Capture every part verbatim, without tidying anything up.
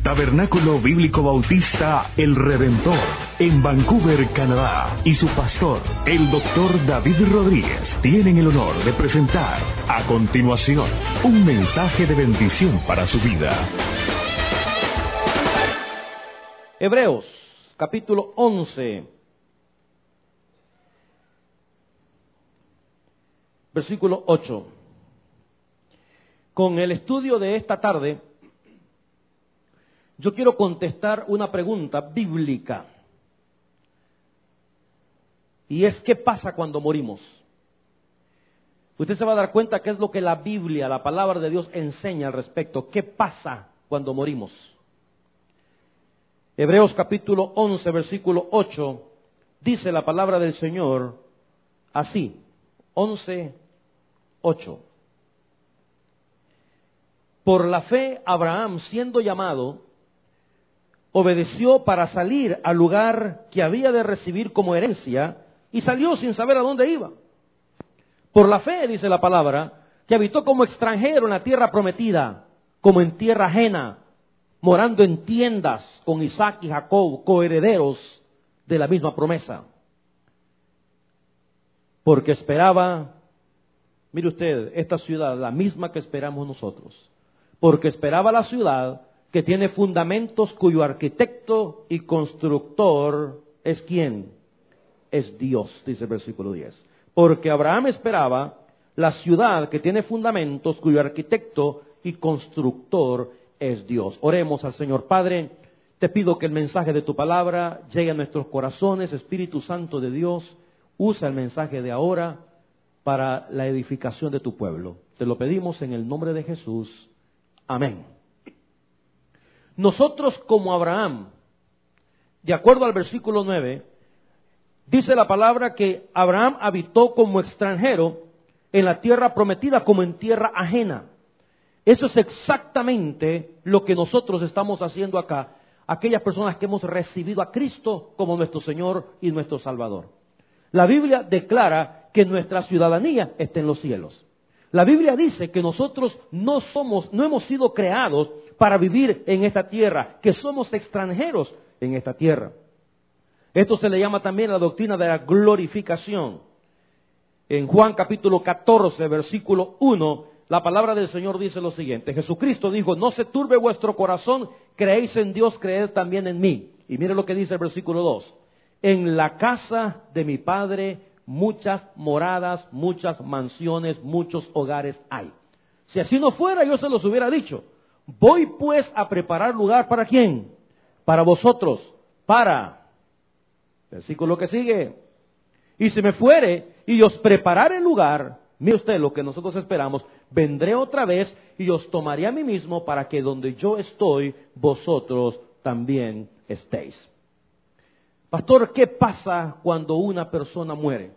Tabernáculo Bíblico Bautista El Redentor, en Vancouver, Canadá, y su pastor, el doctor David Rodríguez, tienen el honor de presentar a continuación un mensaje de bendición para su vida. Hebreos, capítulo once, versículo ocho. Con el estudio de esta tarde, yo quiero contestar una pregunta bíblica. Y es, ¿qué pasa cuando morimos? Usted se va a dar cuenta qué es lo que la Biblia, la palabra de Dios, enseña al respecto. ¿Qué pasa cuando morimos? Hebreos capítulo once, versículo ocho, dice la palabra del Señor así, once, ocho. Por la fe, Abraham, siendo llamado, obedeció para salir al lugar que había de recibir como herencia y salió sin saber a dónde iba. Por la fe, dice la palabra, que habitó como extranjero en la tierra prometida, como en tierra ajena, morando en tiendas con Isaac y Jacob, coherederos de la misma promesa. Porque esperaba, mire usted, esta ciudad, la misma que esperamos nosotros, porque esperaba la ciudad que tiene fundamentos, cuyo arquitecto y constructor es ¿quién? Es Dios, dice el versículo diez. Porque Abraham esperaba la ciudad que tiene fundamentos, cuyo arquitecto y constructor es Dios. Oremos al Señor. Padre, te pido que el mensaje de tu palabra llegue a nuestros corazones. Espíritu Santo de Dios, usa el mensaje de ahora para la edificación de tu pueblo. Te lo pedimos en el nombre de Jesús. Amén. Nosotros como Abraham, de acuerdo al versículo nueve, dice la palabra que Abraham habitó como extranjero en la tierra prometida, como en tierra ajena. Eso es exactamente lo que nosotros estamos haciendo acá, aquellas personas que hemos recibido a Cristo como nuestro Señor y nuestro Salvador. La Biblia declara que nuestra ciudadanía está en los cielos. La Biblia dice que nosotros no somos, no hemos sido creados para vivir en esta tierra, que somos extranjeros en esta tierra. Esto se le llama también la doctrina de la glorificación. En Juan capítulo catorce, versículo uno, la palabra del Señor dice lo siguiente. Jesucristo dijo, no se turbe vuestro corazón, creéis en Dios, creed también en mí. Y mire lo que dice el versículo dos. En la casa de mi Padre muchas moradas, muchas mansiones, muchos hogares hay. Si así no fuera, yo se los hubiera dicho. Voy pues a preparar lugar para ¿quién? Para vosotros, para, versículo que sigue, y si me fuere y os preparare lugar, mire usted lo que nosotros esperamos, vendré otra vez y os tomaré a mí mismo para que donde yo estoy, vosotros también estéis. Pastor, ¿qué pasa cuando una persona muere?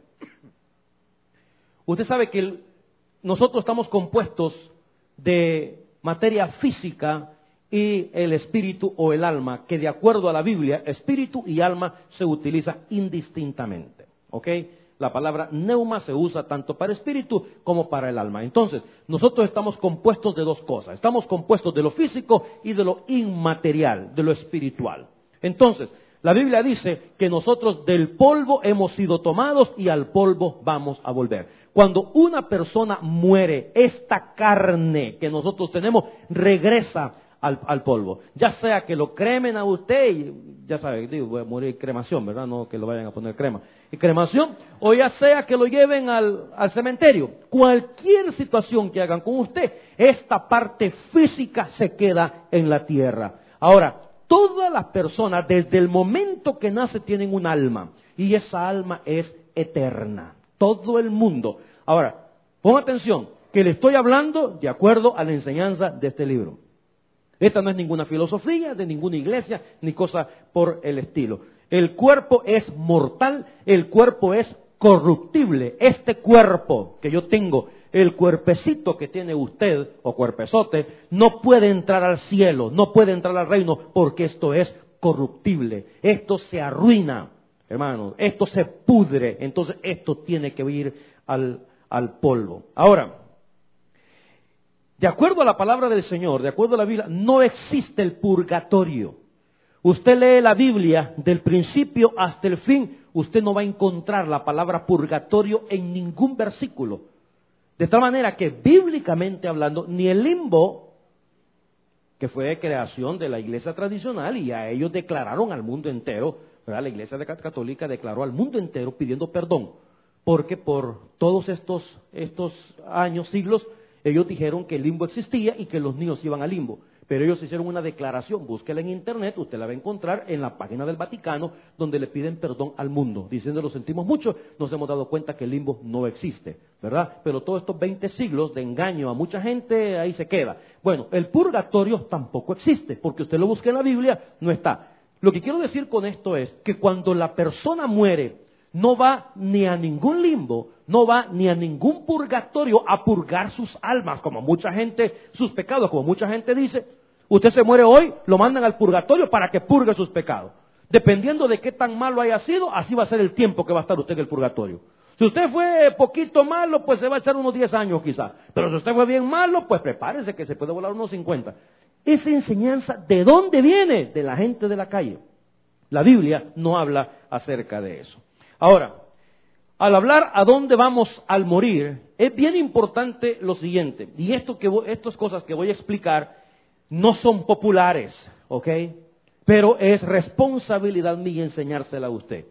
Usted sabe que el, nosotros estamos compuestos de materia física y el espíritu o el alma, que de acuerdo a la Biblia, espíritu y alma se utiliza indistintamente. ¿Ok? La palabra neuma se usa tanto para espíritu como para el alma. Entonces, nosotros estamos compuestos de dos cosas. Estamos compuestos de lo físico y de lo inmaterial, de lo espiritual. Entonces, la Biblia dice que nosotros del polvo hemos sido tomados y al polvo vamos a volver. Cuando una persona muere, esta carne que nosotros tenemos regresa al, al polvo. Ya sea que lo cremen a usted, y ya sabe, digo, voy a morir cremación, ¿verdad? No que lo vayan a poner crema. Y cremación, o ya sea que lo lleven al, al cementerio. Cualquier situación que hagan con usted, esta parte física se queda en la tierra. Ahora, todas las personas desde el momento que nace tienen un alma y esa alma es eterna. Todo el mundo. Ahora, pon atención, que le estoy hablando de acuerdo a la enseñanza de este libro. Esta no es ninguna filosofía de ninguna iglesia ni cosa por el estilo. El cuerpo es mortal, el cuerpo es corruptible. Este cuerpo que yo tengo, el cuerpecito que tiene usted, o cuerpezote, no puede entrar al cielo, no puede entrar al reino, porque esto es corruptible. Esto se arruina, hermanos, esto se pudre, entonces esto tiene que ir al, al polvo. Ahora, De acuerdo a la palabra del Señor, de acuerdo a la Biblia, no existe el purgatorio. Usted lee la Biblia del principio hasta el fin, usted no va a encontrar la palabra purgatorio en ningún versículo. De tal manera que bíblicamente hablando, ni el limbo, que fue creación de la iglesia tradicional, y a ellos declararon al mundo entero, ¿verdad? La iglesia católica declaró al mundo entero pidiendo perdón, porque por todos estos, estos años, siglos, ellos dijeron que el limbo existía y que los niños iban al limbo. Pero ellos hicieron una declaración, búsquela en internet, usted la va a encontrar en la página del Vaticano, donde le piden perdón al mundo, diciendo lo sentimos mucho, nos hemos dado cuenta que el limbo no existe, ¿verdad? Pero todos estos veinte siglos de engaño a mucha gente, ahí se queda. Bueno, el purgatorio tampoco existe, porque usted lo busca en la Biblia, no está. Lo que quiero decir con esto es que cuando la persona muere, no va ni a ningún limbo, no va ni a ningún purgatorio a purgar sus almas, como mucha gente, sus pecados, como mucha gente dice. Usted se muere hoy, lo mandan al purgatorio para que purgue sus pecados. Dependiendo de qué tan malo haya sido, así va a ser el tiempo que va a estar usted en el purgatorio. Si usted fue poquito malo, pues se va a echar unos diez años quizá. Pero si usted fue bien malo, pues prepárese que se puede volar unos cincuenta. Esa enseñanza, ¿de dónde viene? De la gente de la calle. La Biblia no habla acerca de eso. Ahora, al hablar a dónde vamos al morir, es bien importante lo siguiente, y esto que voy, estas cosas que voy a explicar no son populares, ¿ok? Pero es responsabilidad mía enseñársela a usted.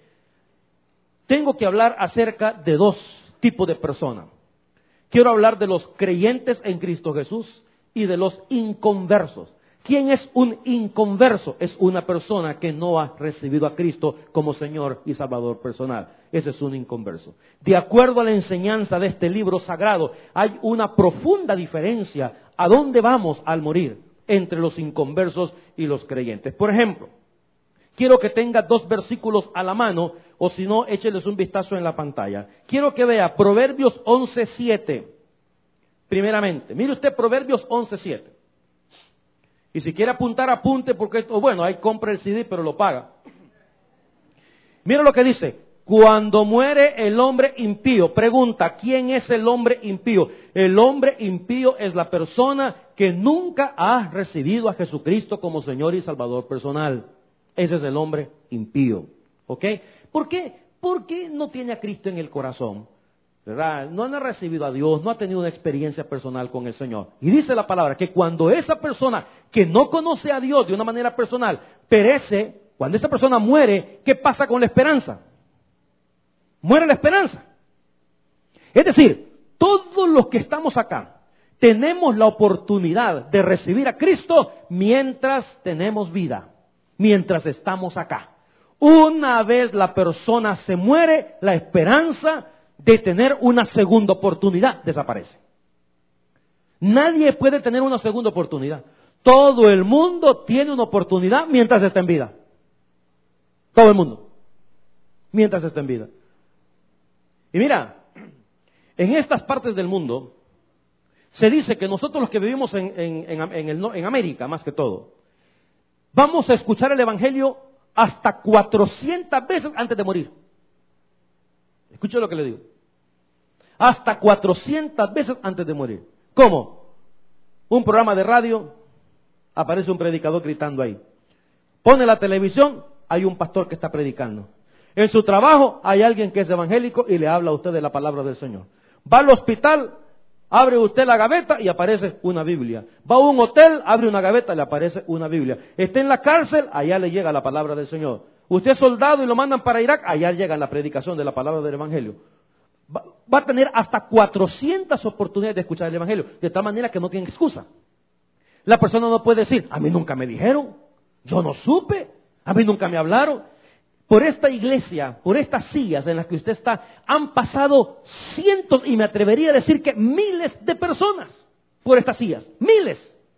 Tengo que hablar acerca de dos tipos de personas. Quiero hablar de los creyentes en Cristo Jesús y de los inconversos. ¿Quién es un inconverso? Es una persona que no ha recibido a Cristo como Señor y Salvador personal. Ese es un inconverso. De acuerdo a la enseñanza de este libro sagrado, hay una profunda diferencia a dónde vamos al morir entre los inconversos y los creyentes. Por ejemplo, quiero que tenga dos versículos a la mano, o si no, écheles un vistazo en la pantalla. Quiero que vea Proverbios once siete. Primeramente, mire usted Proverbios once siete. Y si quiere apuntar, apunte, porque esto, bueno, ahí compra el C D, pero lo paga. Mira lo que dice. Cuando muere el hombre impío, pregunta, ¿quién es el hombre impío? El hombre impío es la persona que nunca ha recibido a Jesucristo como Señor y Salvador personal. Ese es el hombre impío. ¿Ok? ¿Por qué? Porque no tiene a Cristo en el corazón, ¿verdad? No ha recibido a Dios, no ha tenido una experiencia personal con el Señor. Y dice la palabra que cuando esa persona que no conoce a Dios de una manera personal perece, cuando esa persona muere, ¿qué pasa con la esperanza? Muere la esperanza. Es decir, todos los que estamos acá tenemos la oportunidad de recibir a Cristo mientras tenemos vida, mientras estamos acá. Una vez la persona se muere, la esperanza de tener una segunda oportunidad desaparece. Nadie puede tener una segunda oportunidad. Todo el mundo tiene una oportunidad mientras está en vida. Todo el mundo. Mientras está en vida. Y mira, en estas partes del mundo se dice que nosotros los que vivimos en, en, en, en, el, en América, más que todo, vamos a escuchar el Evangelio hasta cuatrocientas veces antes de morir. Escuche lo que le digo. Hasta cuatrocientas veces antes de morir. ¿Cómo? Un programa de radio, aparece un predicador gritando ahí. Pone la televisión, hay un pastor que está predicando. En su trabajo hay alguien que es evangélico y le habla a usted de la palabra del Señor. Va al hospital, abre usted la gaveta y aparece una Biblia. Va a un hotel, abre una gaveta y le aparece una Biblia. Está en la cárcel, allá le llega la palabra del Señor. Usted es soldado y lo mandan para Irak, allá llega la predicación de la palabra del Evangelio. Va, va a tener hasta cuatrocientas oportunidades de escuchar el Evangelio, de tal manera que no tiene excusa. La persona no puede decir, a mí nunca me dijeron, yo no supe, a mí nunca me hablaron. Por esta iglesia, por estas sillas en las que usted está, han pasado cientos, y me atrevería a decir que miles de personas por estas sillas. Miles.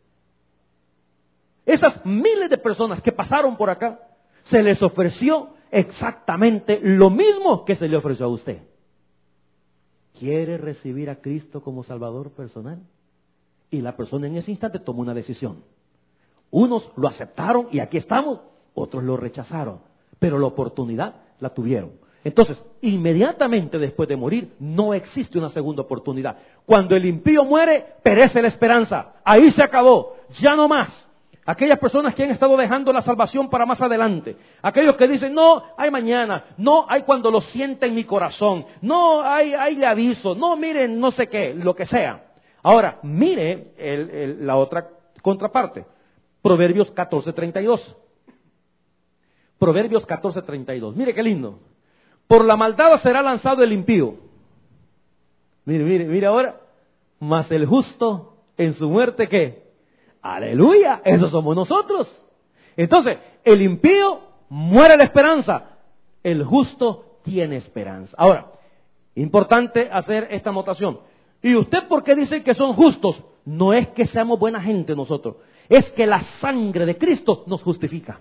Esas miles de personas que pasaron por acá, se les ofreció exactamente lo mismo que se le ofreció a usted. ¿Quiere recibir a Cristo como Salvador personal? Y la persona en ese instante tomó una decisión. Unos lo aceptaron y aquí estamos, otros lo rechazaron. Pero la oportunidad la tuvieron. Entonces, inmediatamente después de morir, no existe una segunda oportunidad. Cuando el impío muere, perece la esperanza. Ahí se acabó, ya no más. Aquellas personas que han estado dejando la salvación para más adelante. Aquellos que dicen, no, hay mañana. No, hay cuando lo sienta en mi corazón. No, hay, hay le aviso. No, miren, no sé qué, lo que sea. Ahora, mire el, el, la otra contraparte. Proverbios catorce treinta y dos. Proverbios catorce treinta y dos. Mire qué lindo. Por la maldad será lanzado el impío. Mire, mire, mire ahora. Mas el justo en su muerte, ¿qué? Aleluya, esos somos nosotros. Entonces, el impío muere la esperanza, el justo tiene esperanza. Ahora, importante hacer esta anotación. ¿Y usted por qué dice que son justos? No es que seamos buena gente nosotros, es que la sangre de Cristo nos justifica.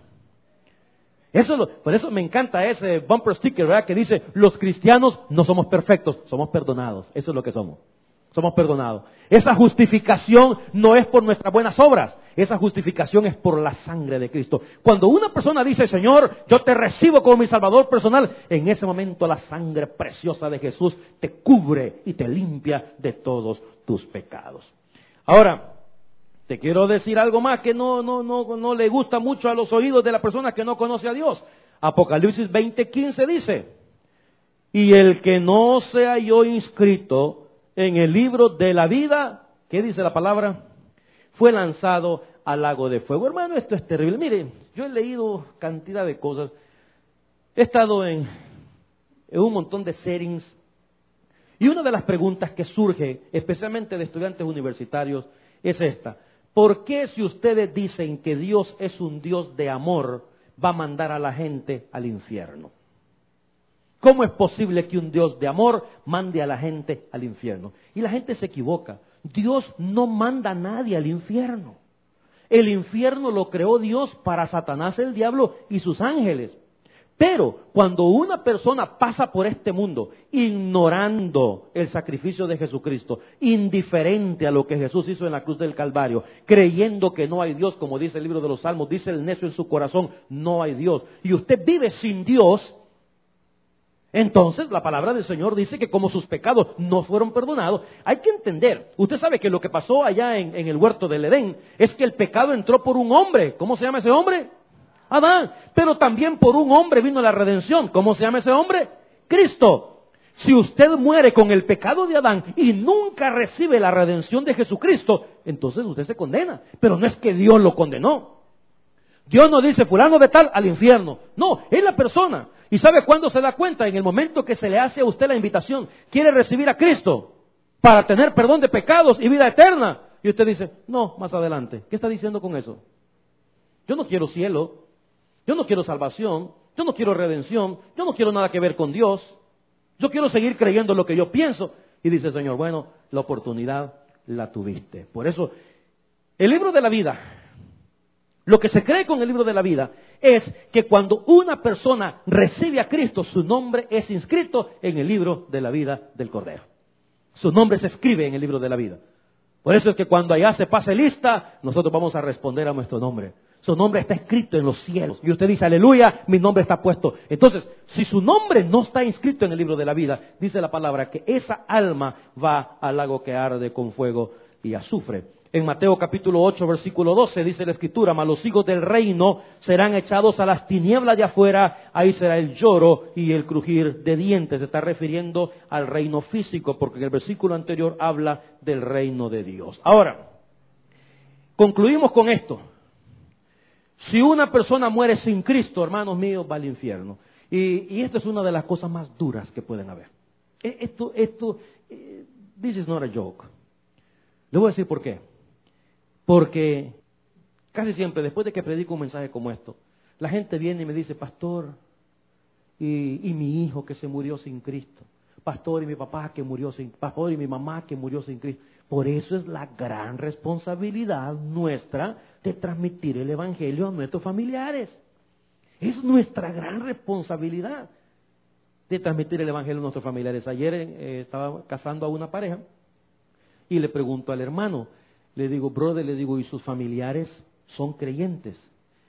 Eso lo, por eso me encanta ese bumper sticker, ¿verdad? Que dice, los cristianos no somos perfectos, somos perdonados. Eso es lo que somos. Somos perdonados. Esa justificación no es por nuestras buenas obras. Esa justificación es por la sangre de Cristo. Cuando una persona dice, Señor, yo te recibo como mi Salvador personal, en ese momento la sangre preciosa de Jesús te cubre y te limpia de todos tus pecados. Ahora, te quiero decir algo más que no, no, no, no le gusta mucho a los oídos de la persona que no conoce a Dios. Apocalipsis veinte quince dice, y el que no se halló inscrito en el libro de la vida, ¿qué dice la palabra? Fue lanzado al lago de fuego. Hermano, esto es terrible. Mire, yo he leído cantidad de cosas. He estado en, en un montón de settings. Y una de las preguntas que surge, especialmente de estudiantes universitarios, es esta. ¿Por qué si ustedes dicen que Dios es un Dios de amor, va a mandar a la gente al infierno? ¿Cómo es posible que un Dios de amor mande a la gente al infierno? Y la gente se equivoca. Dios no manda a nadie al infierno. El infierno lo creó Dios para Satanás, el diablo y sus ángeles. Pero cuando una persona pasa por este mundo ignorando el sacrificio de Jesucristo, indiferente a lo que Jesús hizo en la cruz del Calvario, creyendo que no hay Dios, como dice el libro de los Salmos, dice el necio en su corazón, no hay Dios, y usted vive sin Dios, entonces la palabra del Señor dice que como sus pecados no fueron perdonados, hay que entender, usted sabe que lo que pasó allá en, en el huerto del Edén, es que el pecado entró por un hombre. ¿Cómo se llama ese hombre? Adán. Pero también por un hombre vino la redención. ¿Cómo se llama ese hombre? Cristo. Si usted muere con el pecado de Adán y nunca recibe la redención de Jesucristo, entonces usted se condena. Pero no es que Dios lo condenó. Dios no dice fulano de tal al infierno. No, es la persona. ¿Y sabe cuándo se da cuenta? En el momento que se le hace a usted la invitación. Quiere recibir a Cristo para tener perdón de pecados y vida eterna. Y usted dice, no, más adelante. ¿Qué está diciendo con eso? Yo no quiero cielo. Yo no quiero salvación. Yo no quiero redención. Yo no quiero nada que ver con Dios. Yo quiero seguir creyendo lo que yo pienso. Y dice el Señor, bueno, la oportunidad la tuviste. Por eso, el libro de la vida, lo que se cree con el libro de la vida es que cuando una persona recibe a Cristo, su nombre es inscrito en el libro de la vida del Cordero. Su nombre se escribe en el libro de la vida. Por eso es que cuando allá se pase lista, nosotros vamos a responder a nuestro nombre. Su nombre está escrito en los cielos. Y usted dice, aleluya, mi nombre está puesto. Entonces, si su nombre no está inscrito en el libro de la vida, dice la palabra que esa alma va al lago que arde con fuego y azufre. En Mateo capítulo ocho, versículo doce, dice la Escritura, mas los hijos del reino serán echados a las tinieblas de afuera, ahí será el lloro y el crujir de dientes. Se está refiriendo al reino físico, porque en el versículo anterior habla del reino de Dios. Ahora, concluimos con esto. Si una persona muere sin Cristo, hermanos míos, va al infierno. Y, y esto es una de las cosas más duras que pueden haber. Esto, esto, this is not a joke. Le voy a decir por qué. Porque casi siempre, después de que predico un mensaje como esto, la gente viene y me dice, pastor, y, y mi hijo que se murió sin Cristo, pastor, y mi papá que murió sin, pastor, y mi mamá que murió sin Cristo. Por eso es la gran responsabilidad nuestra de transmitir el Evangelio a nuestros familiares. Es nuestra gran responsabilidad de transmitir el Evangelio a nuestros familiares. Ayer eh, estaba casando a una pareja y le pregunto al hermano, le digo, brother, le digo, ¿y sus familiares son creyentes?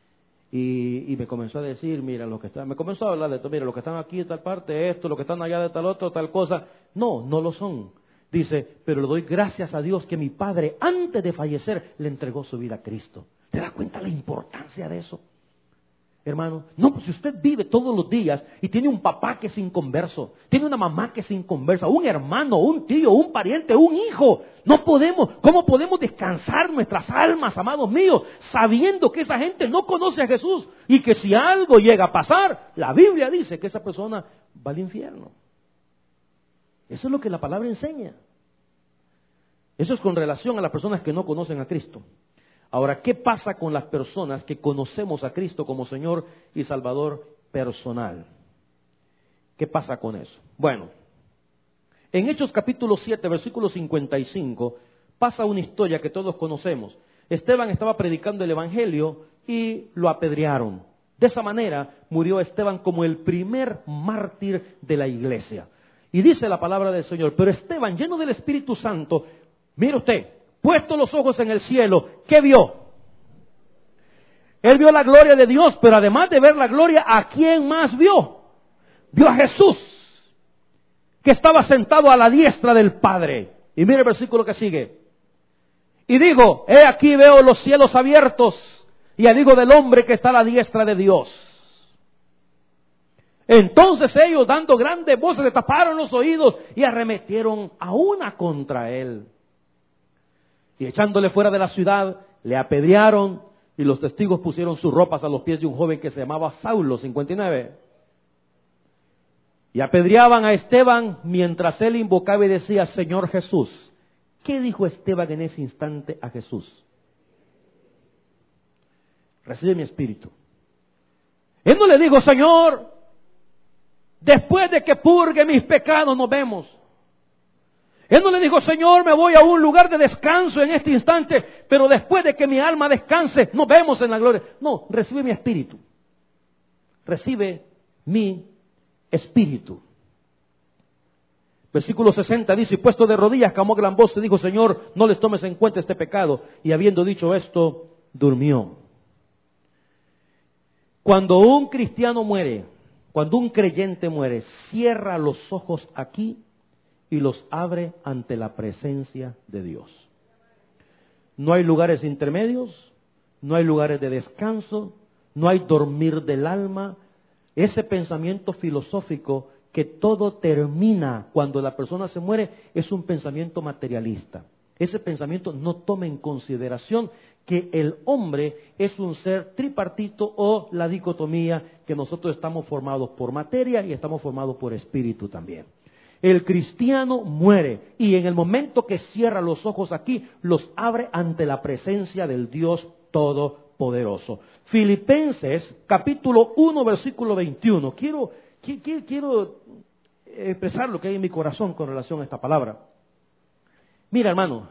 Y, y me comenzó a decir, mira, los que están, me comenzó a hablar de esto, mira, los que están aquí de tal parte, esto, los que están allá de tal otro, tal cosa. No, no lo son. Dice, pero le doy gracias a Dios que mi padre, antes de fallecer, le entregó su vida a Cristo. ¿Te das cuenta la importancia de eso? Hermano, no, pues si usted vive todos los días y tiene un papá que es inconverso, tiene una mamá que es inconversa, un hermano, un tío, un pariente, un hijo, no podemos, ¿cómo podemos descansar nuestras almas, amados míos, sabiendo que esa gente no conoce a Jesús y que si algo llega a pasar, la Biblia dice que esa persona va al infierno? Eso es lo que la palabra enseña. Eso es con relación a las personas que no conocen a Cristo. Ahora, ¿qué pasa con las personas que conocemos a Cristo como Señor y Salvador personal? ¿Qué pasa con eso? Bueno, en Hechos capítulo siete, versículo cincuenta y cinco, pasa una historia que todos conocemos. Esteban estaba predicando el Evangelio y lo apedrearon. De esa manera murió Esteban como el primer mártir de la iglesia. Y dice la palabra del Señor, pero Esteban, lleno del Espíritu Santo, mire usted, puesto los ojos en el cielo, ¿qué vio? Él vio la gloria de Dios, pero además de ver la gloria, ¿a quién más vio? Vio a Jesús, que estaba sentado a la diestra del Padre. Y mire el versículo que sigue. Y digo, he aquí veo los cielos abiertos, y al Hijo del Hombre que está a la diestra de Dios. Entonces ellos, dando grandes voces, le taparon los oídos y arremetieron a una contra él. Y echándole fuera de la ciudad, le apedrearon, y los testigos pusieron sus ropas a los pies de un joven que se llamaba Saulo, cincuenta y nueve. Y apedreaban a Esteban mientras él invocaba y decía, Señor Jesús. ¿Qué dijo Esteban en ese instante a Jesús? Recibe mi espíritu. Él no le dijo, Señor, después de que purgue mis pecados nos vemos. Él no le dijo, Señor, me voy a un lugar de descanso en este instante, pero después de que mi alma descanse, nos vemos en la gloria. No, recibe mi espíritu. Recibe mi espíritu. Versículo sesenta dice, y puesto de rodillas, clamó a gran voz y dijo, Señor, no les tomes en cuenta este pecado. Y habiendo dicho esto, durmió. Cuando un cristiano muere, cuando un creyente muere, cierra los ojos aquí y los abre ante la presencia de Dios. No hay lugares intermedios, no hay lugares de descanso, no hay dormir del alma. Ese pensamiento filosófico que todo termina cuando la persona se muere es un pensamiento materialista. Ese pensamiento no toma en consideración que el hombre es un ser tripartito o la dicotomía que nosotros estamos formados por materia y estamos formados por espíritu también. El cristiano muere y en el momento que cierra los ojos aquí, los abre ante la presencia del Dios Todopoderoso. Filipenses capítulo uno versículo veintiuno. Quiero, quiero, quiero expresar lo que hay en mi corazón con relación a esta palabra. Mira, hermano,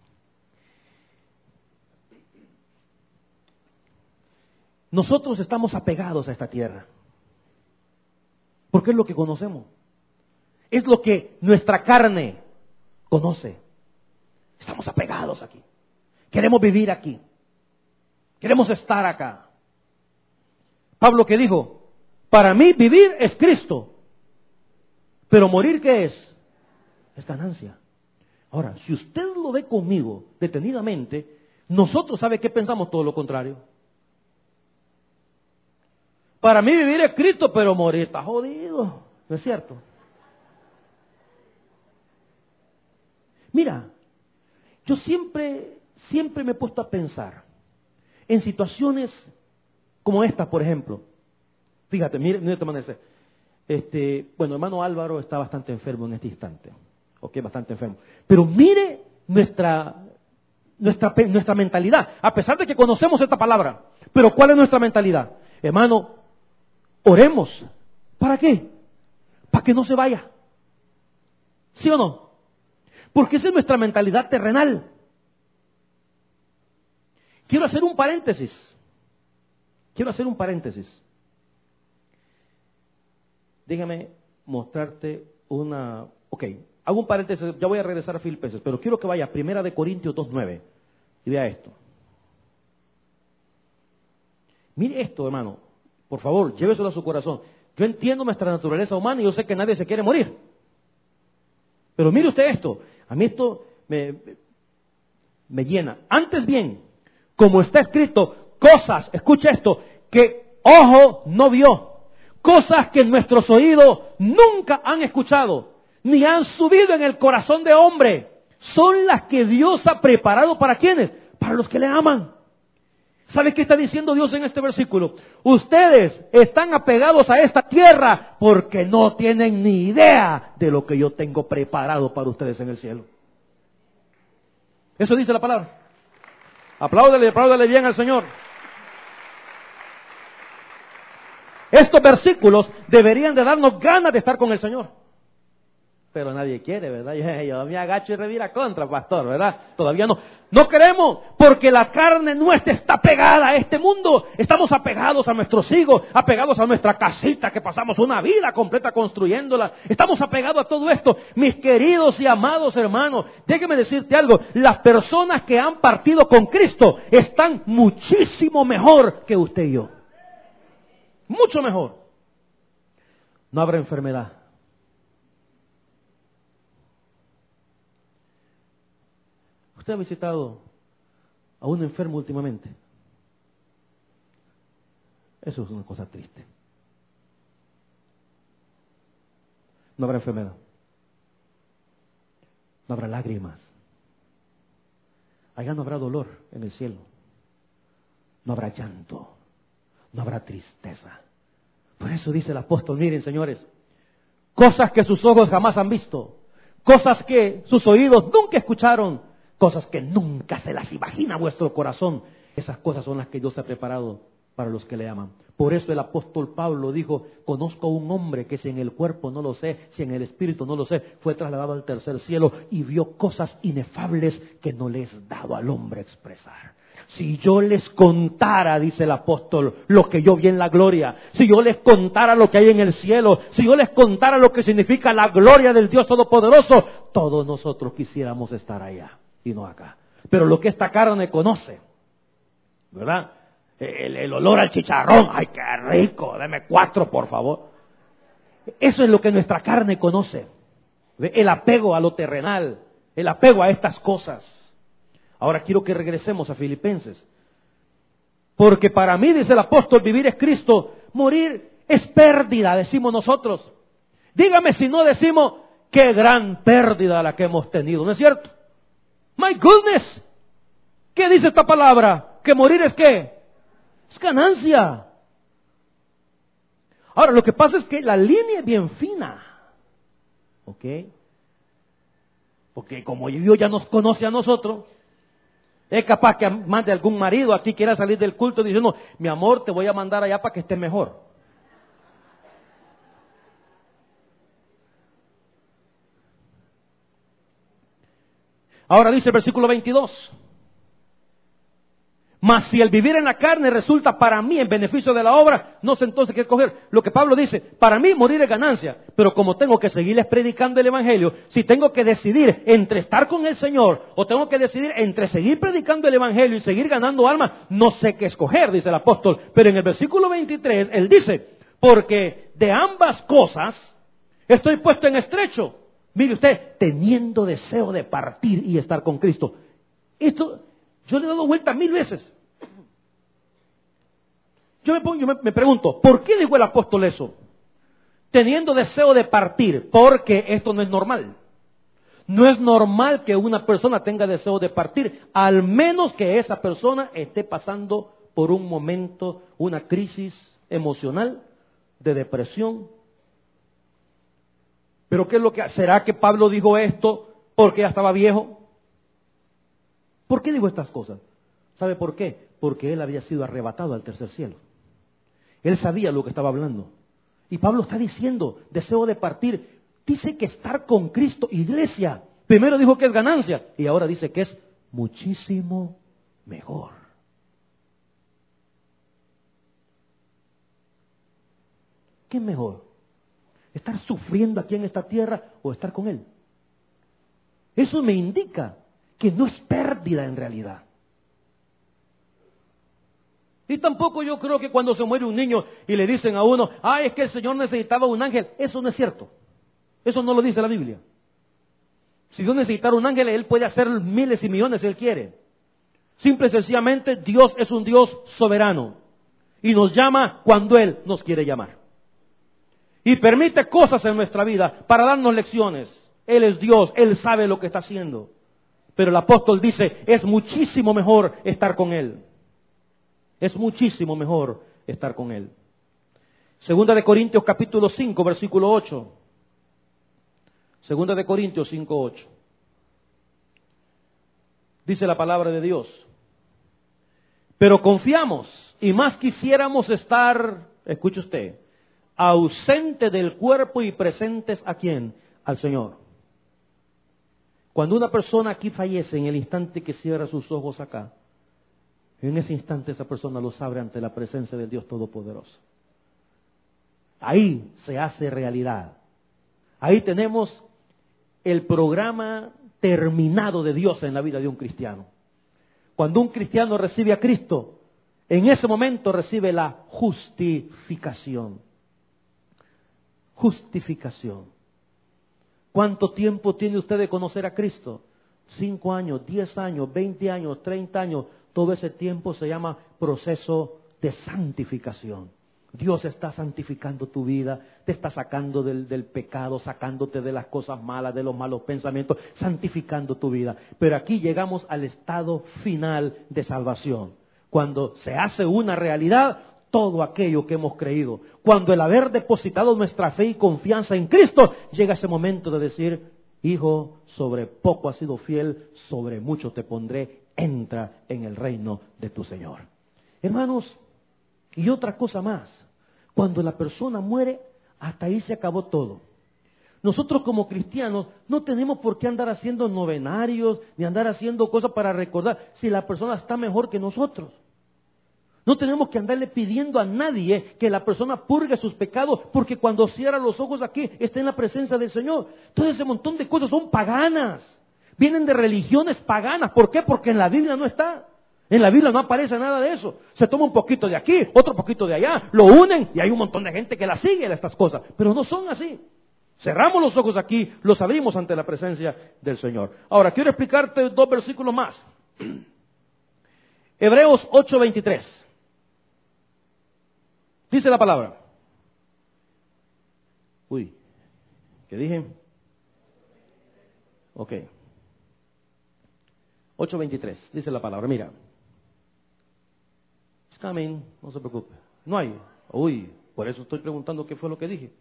nosotros estamos apegados a esta tierra, porque es lo que conocemos, es lo que nuestra carne conoce. Estamos apegados aquí, queremos vivir aquí, queremos estar acá. Pablo que dijo, para mí vivir es Cristo, pero morir ¿qué es? Es ganancia. Ahora, si usted lo ve conmigo detenidamente, nosotros, ¿sabe qué pensamos? Todo lo contrario. Para mí vivir es Cristo, pero morir está jodido. ¿No es cierto? Mira, yo siempre, siempre me he puesto a pensar en situaciones como esta, por ejemplo. Fíjate, mire, mire, mire este, bueno, hermano Álvaro está bastante enfermo en este instante. Ok, bastante enfermo. Pero mire nuestra, nuestra, nuestra mentalidad, a pesar de que conocemos esta palabra. Pero ¿cuál es nuestra mentalidad? Hermano, oremos. ¿Para qué? Para que no se vaya. ¿Sí o no? Porque esa es nuestra mentalidad terrenal. Quiero hacer un paréntesis. Quiero hacer un paréntesis. Déjame mostrarte una... Ok, hago un paréntesis, ya voy a regresar a Filipenses, pero quiero que vaya a Primera de Corintios dos nueve y vea esto. Mire esto, hermano. Por favor, lléveselo a su corazón. Yo entiendo nuestra naturaleza humana y yo sé que nadie se quiere morir. Pero mire usted esto. A mí esto me, me llena. Antes bien, como está escrito, cosas, escucha esto, que ojo no vio. Cosas que nuestros oídos nunca han escuchado, ni han subido en el corazón de hombre. Son las que Dios ha preparado para ¿quiénes? Para los que le aman. ¿Sabe qué está diciendo Dios en este versículo? Ustedes están apegados a esta tierra porque no tienen ni idea de lo que yo tengo preparado para ustedes en el cielo. Eso dice la palabra. Apláudale, apláudale bien al Señor. Estos versículos deberían de darnos ganas de estar con el Señor. Pero nadie quiere, ¿verdad? Yo, yo me agacho y revira contra, pastor, ¿verdad? Todavía no. No queremos, porque la carne nuestra está pegada a este mundo. Estamos apegados a nuestros hijos, apegados a nuestra casita, que pasamos una vida completa construyéndola. Estamos apegados a todo esto. Mis queridos y amados hermanos, déjeme decirte algo. Las personas que han partido con Cristo están muchísimo mejor que usted y yo. Mucho mejor. No habrá enfermedad. ¿Usted ha visitado a un enfermo últimamente? Eso es una cosa triste. No habrá enfermedad. No habrá lágrimas. Allá no habrá dolor en el cielo. No habrá llanto. No habrá tristeza. Por eso dice el apóstol, miren señores, cosas que sus ojos jamás han visto, cosas que sus oídos nunca escucharon, cosas que nunca se las imagina vuestro corazón. Esas cosas son las que Dios ha preparado para los que le aman. Por eso el apóstol Pablo dijo, conozco a un hombre que si en el cuerpo no lo sé, si en el espíritu no lo sé, fue trasladado al tercer cielo y vio cosas inefables que no le es dado al hombre expresar. Si yo les contara, dice el apóstol, lo que yo vi en la gloria, si yo les contara lo que hay en el cielo, si yo les contara lo que significa la gloria del Dios Todopoderoso, todos nosotros quisiéramos estar allá y no acá. Pero lo que esta carne conoce, ¿verdad? El, el olor al chicharrón, ¡ay, qué rico! Deme cuatro, por favor. Eso es lo que nuestra carne conoce. El apego a lo terrenal, el apego a estas cosas. Ahora quiero que regresemos a Filipenses. Porque para mí, dice el apóstol, vivir es Cristo, morir es pérdida, decimos nosotros. Dígame si no decimos, qué gran pérdida la que hemos tenido, ¿no es cierto? My goodness, ¿qué dice esta palabra? ¿Que morir es qué? Es ganancia. Ahora, lo que pasa es que la línea es bien fina. ¿Ok? Porque como Dios ya nos conoce a nosotros, es capaz que más de algún marido aquí quiera salir del culto diciendo, mi amor, te voy a mandar allá para que estés mejor. Ahora dice el versículo veintidós. Mas si el vivir en la carne resulta para mí en beneficio de la obra, no sé entonces qué escoger. Lo que Pablo dice, para mí morir es ganancia, pero como tengo que seguirles predicando el evangelio, si tengo que decidir entre estar con el Señor o tengo que decidir entre seguir predicando el evangelio y seguir ganando almas, no sé qué escoger, dice el apóstol. Pero en el versículo veintitrés, él dice, porque de ambas cosas estoy puesto en estrecho. Mire usted, teniendo deseo de partir y estar con Cristo. Esto yo le he dado vuelta mil veces. Yo me, pongo, yo me, me pregunto, ¿por qué dijo el apóstol eso? Teniendo deseo de partir, porque esto no es normal. No es normal que una persona tenga deseo de partir, al menos que esa persona esté pasando por un momento, una crisis emocional, de depresión. Pero ¿qué es lo que será que Pablo dijo esto porque ya estaba viejo? ¿Por qué digo estas cosas? ¿Sabe por qué? Porque él había sido arrebatado al tercer cielo. Él sabía lo que estaba hablando. Y Pablo está diciendo, deseo de partir. Dice que estar con Cristo, iglesia. Primero dijo que es ganancia y ahora dice que es muchísimo mejor. ¿Qué es mejor? ¿Estar sufriendo aquí en esta tierra o estar con Él? Eso me indica que no es pérdida en realidad. Y tampoco yo creo que cuando se muere un niño y le dicen a uno, ah, es que el Señor necesitaba un ángel. Eso no es cierto. Eso no lo dice la Biblia. Si Dios necesitara un ángel, Él puede hacer miles y millones si Él quiere. Simple y sencillamente, Dios es un Dios soberano. Y nos llama cuando Él nos quiere llamar. Y permite cosas en nuestra vida para darnos lecciones. Él es Dios, Él sabe lo que está haciendo. Pero el apóstol dice, es muchísimo mejor estar con Él. Es muchísimo mejor estar con Él. Segunda de Corintios capítulo cinco, versículo ocho. Segunda de Corintios cinco, ocho. Dice la palabra de Dios. Pero confiamos y más quisiéramos estar, escuche usted, ausente del cuerpo y presentes ¿a quién? Al Señor. Cuando una persona aquí fallece, en el instante que cierra sus ojos acá, en ese instante esa persona los abre ante la presencia del Dios Todopoderoso. Ahí se hace realidad. Ahí tenemos el programa terminado de Dios en la vida de un cristiano. Cuando un cristiano recibe a Cristo, en ese momento recibe la justificación. Justificación. ¿Cuánto tiempo tiene usted de conocer a Cristo? Cinco años, diez años, veinte años, treinta años. Todo ese tiempo se llama proceso de santificación. Dios está santificando tu vida, te está sacando del, del pecado, sacándote de las cosas malas, de los malos pensamientos, santificando tu vida. Pero aquí llegamos al estado final de salvación. Cuando se hace una realidad todo aquello que hemos creído. Cuando el haber depositado nuestra fe y confianza en Cristo, llega ese momento de decir, hijo, sobre poco has sido fiel, sobre mucho te pondré, entra en el reino de tu Señor. Hermanos, y otra cosa más, cuando la persona muere, hasta ahí se acabó todo. Nosotros como cristianos no tenemos por qué andar haciendo novenarios, ni andar haciendo cosas para recordar si la persona está mejor que nosotros. No tenemos que andarle pidiendo a nadie que la persona purgue sus pecados, porque cuando cierra los ojos aquí, está en la presencia del Señor. Todo ese montón de cosas son paganas, vienen de religiones paganas. ¿Por qué? Porque en la Biblia no está. En la Biblia no aparece nada de eso. Se toma un poquito de aquí, otro poquito de allá, lo unen y hay un montón de gente que la sigue a estas cosas. Pero no son así. Cerramos los ojos aquí, los abrimos ante la presencia del Señor. Ahora, quiero explicarte dos versículos más. Hebreos ocho veintitrés. Dice la palabra. Uy, ¿qué dije? Ok. ocho veintitrés, dice la palabra, mira. It's coming, no se preocupe. No hay. Uy, por eso estoy preguntando qué fue lo que dije.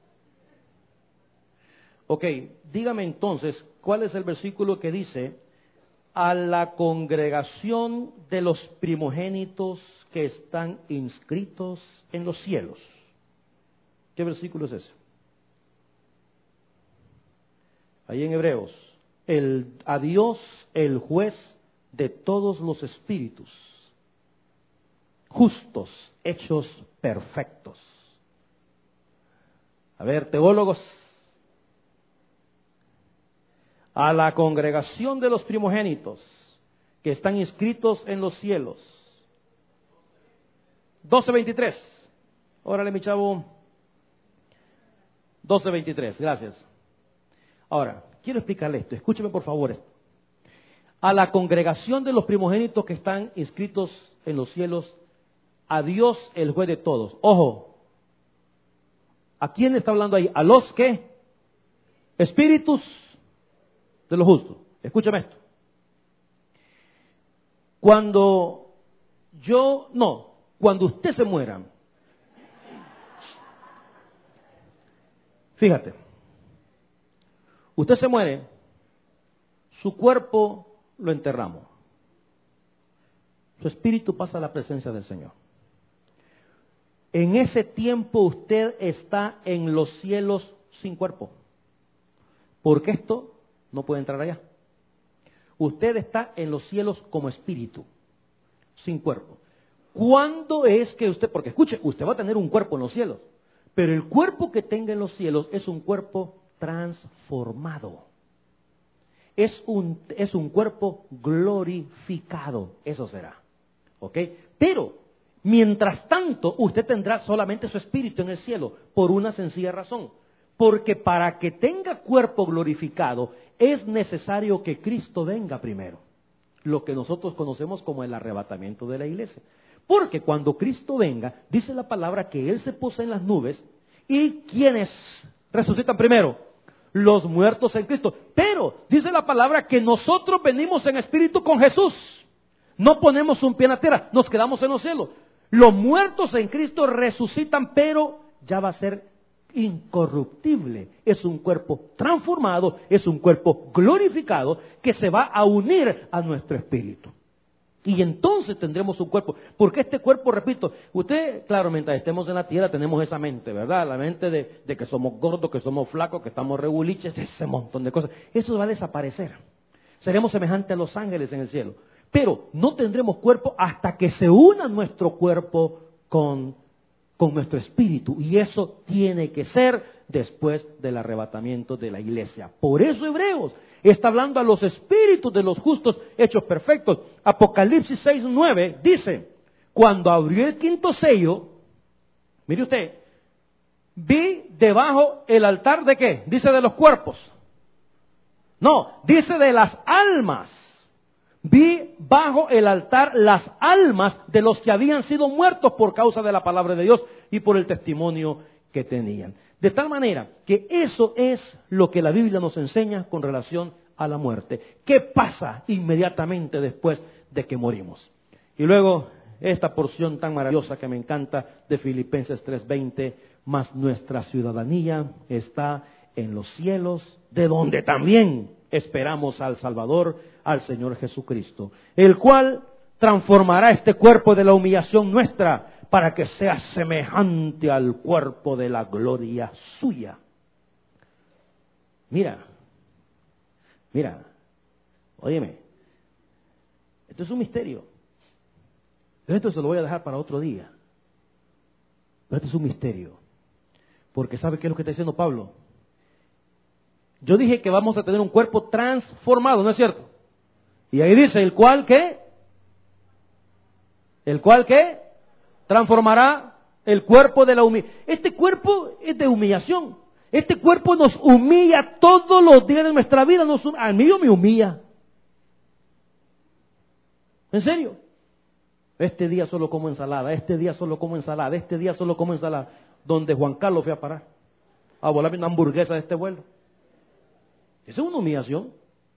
Ok, dígame entonces, ¿cuál es el versículo que dice, a la congregación de los primogénitos que están inscritos en los cielos? ¿Qué versículo es ese? Ahí en Hebreos, el, a Dios, el juez de todos los espíritus, justos, hechos perfectos. A ver, teólogos, a la congregación de los primogénitos que están inscritos en los cielos. doce veintitrés. Órale, mi chavo. doce veintitrés, gracias. Ahora, quiero explicarle esto. Escúcheme por favor esto. A la congregación de los primogénitos que están inscritos en los cielos, a Dios el juez de todos. Ojo, ¿a quién está hablando ahí? ¿A los qué? Espíritus de los justos. Escúchame esto. Cuando yo, no, cuando usted se muera, fíjate, usted se muere, su cuerpo lo enterramos, su espíritu pasa a la presencia del Señor. En ese tiempo usted está en los cielos sin cuerpo, porque esto no puede entrar allá. Usted está en los cielos como espíritu, sin cuerpo. ¿Cuándo es que usted, porque escuche, usted va a tener un cuerpo en los cielos, pero el cuerpo que tenga en los cielos es un cuerpo transformado. Es un, es un cuerpo glorificado, eso será. ¿Ok? Pero Mientras tanto, usted tendrá solamente su espíritu en el cielo, por una sencilla razón. Porque para que tenga cuerpo glorificado, es necesario que Cristo venga primero. Lo que nosotros conocemos como el arrebatamiento de la iglesia. Porque cuando Cristo venga, dice la palabra que Él se posa en las nubes. ¿Y quiénes resucitan primero? Los muertos en Cristo. Pero dice la palabra que nosotros venimos en espíritu con Jesús. No ponemos un pie en la tierra, nos quedamos en los cielos. Los muertos en Cristo resucitan, pero ya va a ser incorruptible. Es un cuerpo transformado, es un cuerpo glorificado que se va a unir a nuestro espíritu. Y entonces tendremos un cuerpo, porque este cuerpo, repito, usted, claro, mientras estemos en la tierra tenemos esa mente, ¿verdad? La mente de, de que somos gordos, que somos flacos, que estamos reguliches, ese montón de cosas. Eso va a desaparecer. Seremos semejantes a los ángeles en el cielo. Pero no tendremos cuerpo hasta que se una nuestro cuerpo con, con nuestro espíritu. Y eso tiene que ser después del arrebatamiento de la iglesia. Por eso Hebreos está hablando a los espíritus de los justos hechos perfectos. Apocalipsis seis nueve dice, cuando abrió el quinto sello, mire usted, vi debajo el altar de ¿qué? Dice de los cuerpos. No, dice de las almas. Vi bajo el altar las almas de los que habían sido muertos por causa de la palabra de Dios y por el testimonio que tenían. De tal manera que eso es lo que la Biblia nos enseña con relación a la muerte. ¿Qué pasa inmediatamente después de que morimos? Y luego esta porción tan maravillosa que me encanta de Filipenses tres veinte, mas nuestra ciudadanía está en los cielos, de donde también esperamos al Salvador, al Señor Jesucristo, el cual transformará este cuerpo de la humillación nuestra para que sea semejante al cuerpo de la gloria suya. Mira, mira, óyeme, esto es un misterio. Esto se lo voy a dejar para otro día. Pero esto es un misterio. Porque ¿sabe qué es lo que está diciendo Pablo? Yo dije que vamos a tener un cuerpo transformado, ¿no es cierto? Y ahí dice, ¿el cual qué? ¿El cual qué? Transformará el cuerpo de la humillación. Este cuerpo es de humillación. Este cuerpo nos humilla todos los días de nuestra vida. Nos, a mí me humilla. ¿En serio? Este día solo como ensalada, este día solo como ensalada, este día solo como ensalada. Donde Juan Carlos fue a parar. A volarme una hamburguesa de este vuelo. Esa es una humillación.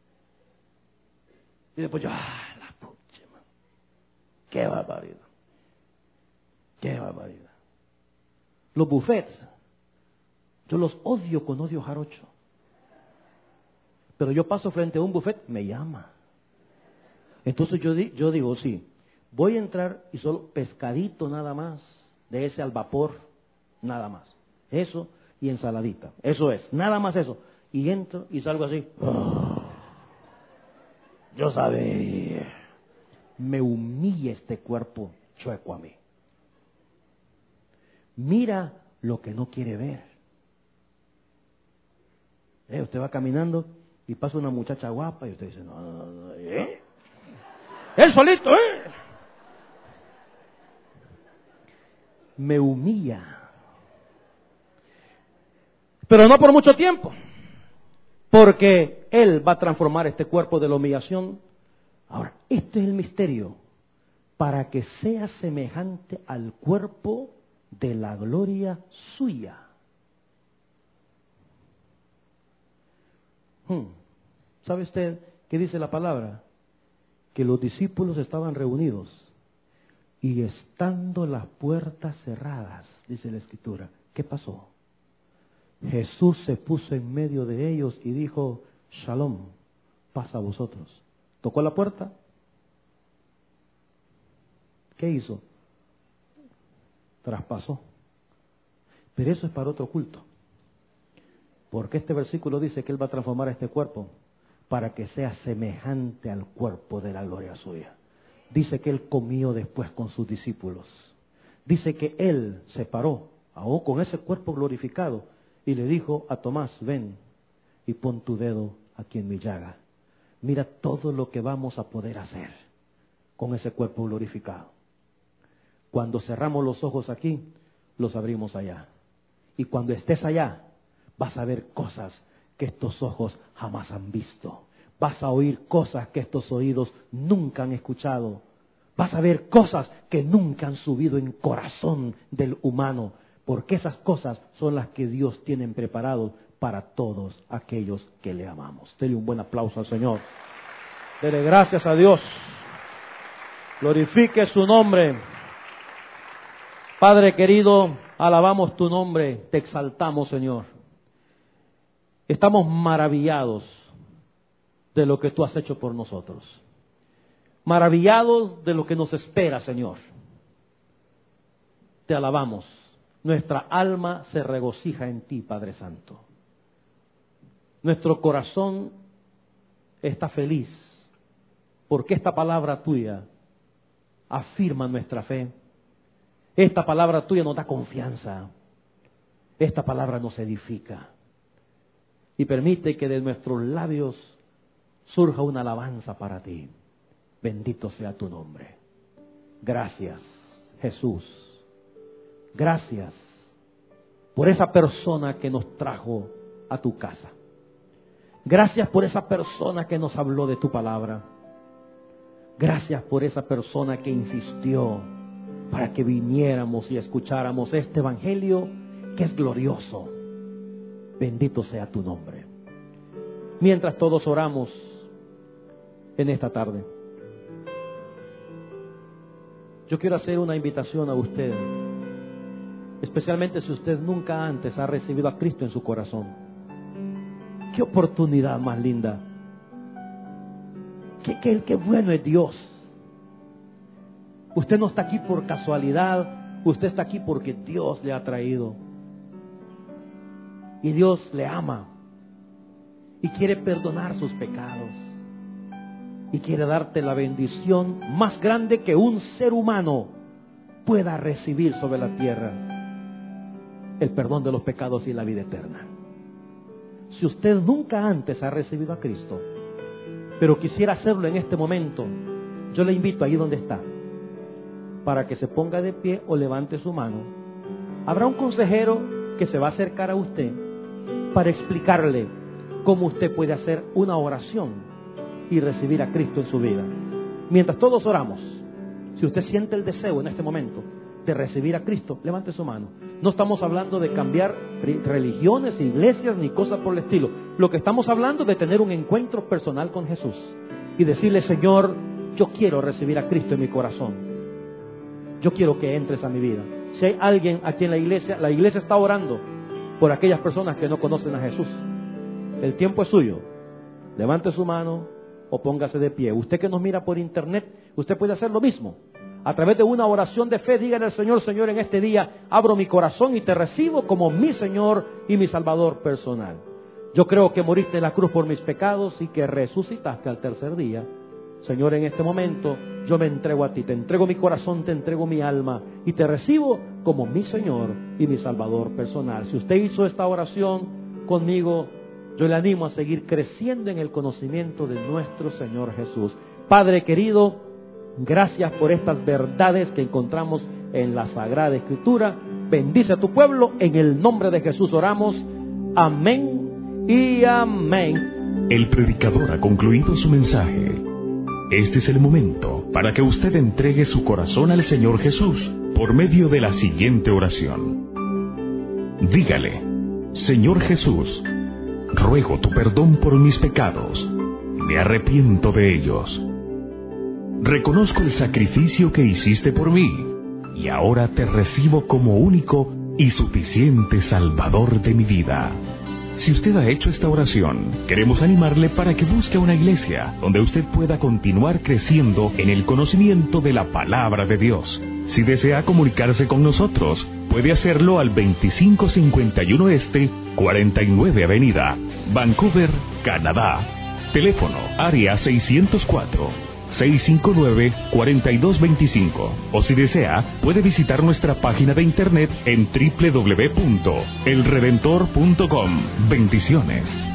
Y después yo, ¡ah, la pucha, man! ¡Qué barbaridad! ¡Qué barbaridad! Los buffets, yo los odio con odio jarocho. Pero yo paso frente a un buffet, me llama. Entonces yo, di, yo digo, sí, voy a entrar y solo pescadito nada más, de ese al vapor, nada más. Eso y ensaladita, eso es, nada más eso. Y entro y salgo así. Oh, yo sabía. Me humilla este cuerpo chueco a mí. Mira lo que no quiere ver. Eh, usted va caminando y pasa una muchacha guapa y usted dice, no, no, no, ¿eh? Él solito, ¿eh? Me humilla. Pero no por mucho tiempo. Porque Él va a transformar este cuerpo de la humillación. Ahora, este es el misterio. Para que sea semejante al cuerpo de la gloria suya. Hmm. ¿Sabe usted qué dice la palabra? Que los discípulos estaban reunidos. Y estando las puertas cerradas, dice la Escritura, ¿qué pasó? Jesús se puso en medio de ellos y dijo, Shalom, paz a vosotros. Tocó la puerta. ¿Qué hizo? Traspasó. Pero eso es para otro culto. Porque este versículo dice que Él va a transformar este cuerpo para que sea semejante al cuerpo de la gloria suya. Dice que Él comió después con sus discípulos. Dice que Él se paró, aún con ese cuerpo glorificado, y le dijo a Tomás, ven y pon tu dedo aquí en mi llaga. Mira todo lo que vamos a poder hacer con ese cuerpo glorificado. Cuando cerramos los ojos aquí, los abrimos allá. Y cuando estés allá, vas a ver cosas que estos ojos jamás han visto. Vas a oír cosas que estos oídos nunca han escuchado. Vas a ver cosas que nunca han subido en corazón del humano. Porque esas cosas son las que Dios tiene preparadas para todos aquellos que le amamos. Dele un buen aplauso al Señor. Dele gracias a Dios. Glorifique su nombre. Padre querido, alabamos tu nombre, te exaltamos, Señor. Estamos maravillados de lo que tú has hecho por nosotros. Maravillados de lo que nos espera, Señor. Te alabamos. Nuestra alma se regocija en ti, Padre Santo. Nuestro corazón está feliz porque esta palabra tuya afirma nuestra fe. Esta palabra tuya nos da confianza. Esta palabra nos edifica. Y permite que de nuestros labios surja una alabanza para ti. Bendito sea tu nombre. Gracias, Jesús. Gracias por esa persona que nos trajo a tu casa. Gracias por esa persona que nos habló de tu palabra. Gracias por esa persona que insistió para que viniéramos y escucháramos este evangelio que es glorioso. Bendito sea tu nombre. Mientras todos oramos en esta tarde, yo quiero hacer una invitación a usted, especialmente si usted nunca antes ha recibido a Cristo en su corazón. Qué oportunidad más linda. Qué, qué, qué bueno es Dios. Usted no está aquí por casualidad, usted está aquí porque Dios le ha traído. Y Dios le ama y quiere perdonar sus pecados y quiere darte la bendición más grande que un ser humano pueda recibir sobre la tierra: el perdón de los pecados y la vida eterna. Si usted nunca antes ha recibido a Cristo, pero quisiera hacerlo en este momento, yo le invito ahí donde está, para que se ponga de pie o levante su mano. Habrá un consejero que se va a acercar a usted para explicarle cómo usted puede hacer una oración y recibir a Cristo en su vida. Mientras todos oramos, si usted siente el deseo en este momento de recibir a Cristo, levante su mano. No estamos hablando de cambiar religiones, iglesias, ni cosas por el estilo. Lo que estamos hablando es de tener un encuentro personal con Jesús y decirle: Señor, yo quiero recibir a Cristo en mi corazón. Yo quiero que entres a mi vida. Si hay alguien aquí en la iglesia, la iglesia está orando por aquellas personas que no conocen a Jesús. El tiempo es suyo. Levante su mano o póngase de pie. Usted que nos mira por internet, usted puede hacer lo mismo. A través de una oración de fe, dígale al Señor: Señor, en este día abro mi corazón y te recibo como mi Señor y mi Salvador personal. Yo creo que moriste en la cruz por mis pecados y que resucitaste al tercer día. Señor, en este momento yo me entrego a ti, te entrego mi corazón, te entrego mi alma y te recibo como mi Señor y mi Salvador personal. Si usted hizo esta oración conmigo, yo le animo a seguir creciendo en el conocimiento de nuestro Señor Jesús. Padre querido, gracias por estas verdades que encontramos en la Sagrada Escritura. Bendice a tu pueblo, en el nombre de Jesús oramos. Amén y amén. El predicador ha concluido su mensaje. Este es el momento para que usted entregue su corazón al Señor Jesús por medio de la siguiente oración. Dígale: Señor Jesús, ruego tu perdón por mis pecados. Me arrepiento de ellos. Reconozco el sacrificio que hiciste por mí y ahora te recibo como único y suficiente Salvador de mi vida. Si usted ha hecho esta oración, queremos animarle para que busque una iglesia donde usted pueda continuar creciendo en el conocimiento de la palabra de Dios. Si desea comunicarse con nosotros, puede hacerlo al veinticinco cincuenta y uno Este, cuarenta y nueve Avenida, Vancouver, Canadá. Teléfono área seiscientos cuatro, seiscientos cincuenta y nueve, cuarenta y dos veinticinco. O si desea, puede visitar nuestra página de internet en doble u doble u doble u punto el redentor punto com. Bendiciones.